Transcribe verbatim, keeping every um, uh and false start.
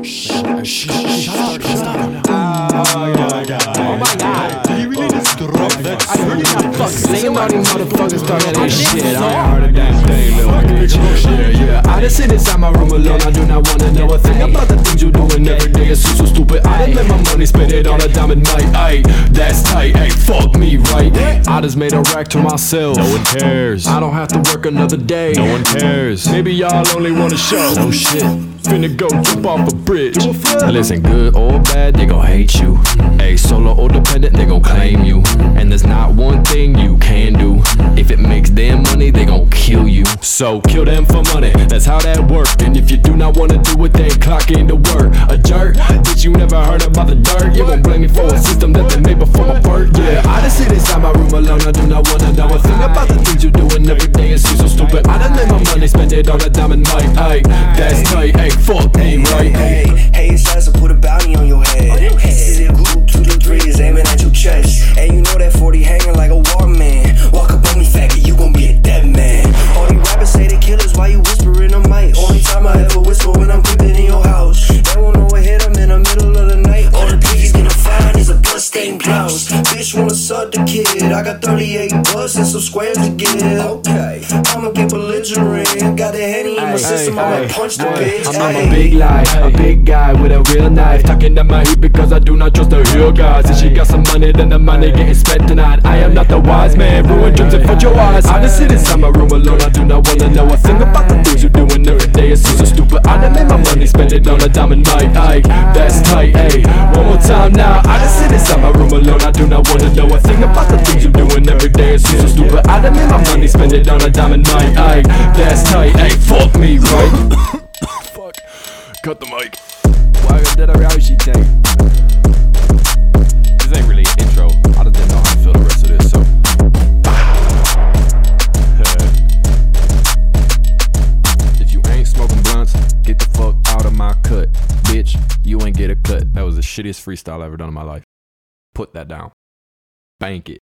Shut up, stop it now. Oh my god. Did he really just drop that? I heard you not fucking say all these motherfuckers talking that shit. I song. ain't heard a damn thing, little bitch. Yeah, yeah. I just sit inside my room alone. I do not wanna know a thing about the things you're doing every day. It's so, so stupid. I done made my money, spend it on a diamond mic. Ayy, that's tight. Ayy, fuck me, right? I just made a rack to myself. No one cares. I don't have to work another day. No one cares. Maybe y'all only want a show. Oh shit. Finna go jump off a bridge. Listen, good or bad, they gon' hate you. Ayy, solo or dependent, they gon' claim you. And there's not one thing you can do. If it makes them money, they gon' kill you. So kill them for money, that's how that work. And if you do not wanna do it, then clock into work. A jerk, bitch, you never heard about the dirt. You gon' blame me for a system that they made before my birth. Yeah, I just sit inside my room alone. I do not wanna know a thing about the things you doing every day. It's so stupid. I done made my money, spend it on a diamond mic. Ayy, that's tight. Ayy, fuck me, right? Hey, hey, it's time to put a bounty on your head. Sit in group, two to three is aiming at your chest. And you know that forty hanging like a Walkman. Walk up on me, faggot, you gon' be a dead man. All these rappers say they killers, why you whispering on mic? Only time I ever whisper when I'm creeping in your house. They won't know what hit them in the middle of the night. All the piggies gonna find is a bloodstained blouse. Bitch wanna suck the kid. I got thirty-eight bucks and some squares to give. Okay, I'ma get belligerent. Got the Henny in my system, I'ma punch the bitch. I'm a big lie, a big guy with a real knife. Tucking in my heat because I do not trust the real guys. If she got some money, then the money getting spent tonight. I am not the wise man, ruin dreams in front your eyes. I just sit inside my room alone, I do not wanna know a thing about the things you're doing every day. It's so stupid, I done made my money, spend it on a diamond mic. Ayy, that's tight, ayy, one more time now. I just sit inside my room alone, I do not wanna know a thing about the things you're doing every day. It's so stupid, I done made my money, spend it on a diamond mic. Ayy, that's tight, ayy, fuck me, right? Fuck, cut the mic. Why did I reality take? This ain't really an intro. I just didn't know how to feel the rest of this, so. If you ain't smoking blunts, get the fuck out of my cut. Bitch, you ain't get a cut. That was the shittiest freestyle I ever done in my life. Put that down. Bank it.